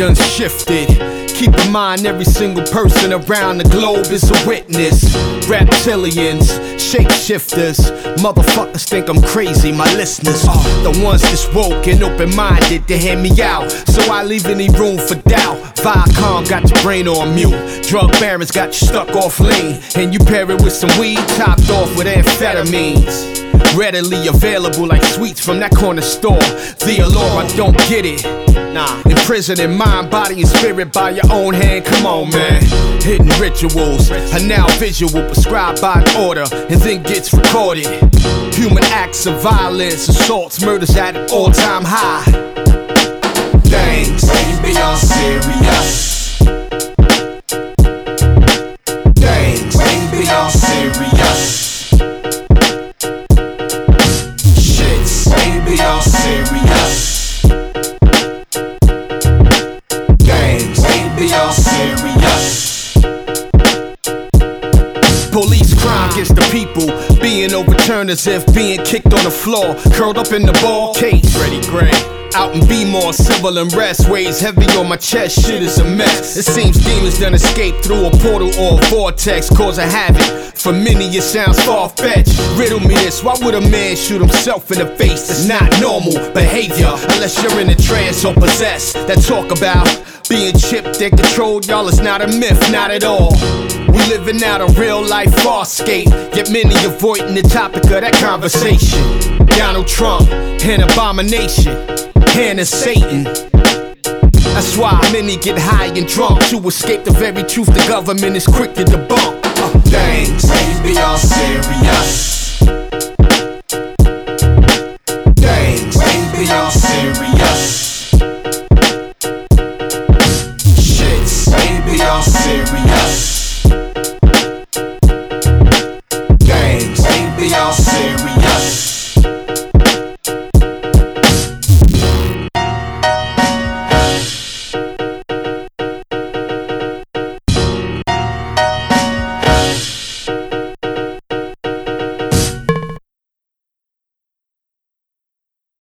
done shifted. Keep in mind every single person around the globe is a witness. Reptilians, shapeshifters, motherfuckers think I'm crazy, my listeners the ones that's woke and open-minded to hear me out, so I leave any room for doubt. Viacom got your brain on mute, drug barons got you stuck off lean, and you pair it with some weed topped off with amphetamines. Readily available like sweets from that corner store. The allure, I don't get it. Nah, imprisoning mind, body, and spirit by your own hand. Come on, man. Hidden rituals are now visual, prescribed by an order, and then gets recorded. Human acts of violence, assaults, murders at an all-time high. Things ain't beyond serious. Things ain't beyond serious. Beyond serious. Gangs ain't beyond serious. Police crime against the people being overturned as if being kicked on the floor, curled up in the ball case. Freddie Gray out and be more civil unrest weighs heavy on my chest, shit is a mess. It seems demons done escape through a portal or a vortex, causing havoc. For many it sounds far-fetched. Riddle me this, why would a man shoot himself in the face? That's not normal behavior, unless you're in a trance or possessed. That talk about being chipped and controlled, y'all, is not a myth, not at all. We living out a real life farscape, yet many avoiding the topic of that conversation. Donald Trump, an abomination, hand of Satan. That's why many get high and drunk to escape the very truth the government is quick to debunk. Things ain't beyond serious.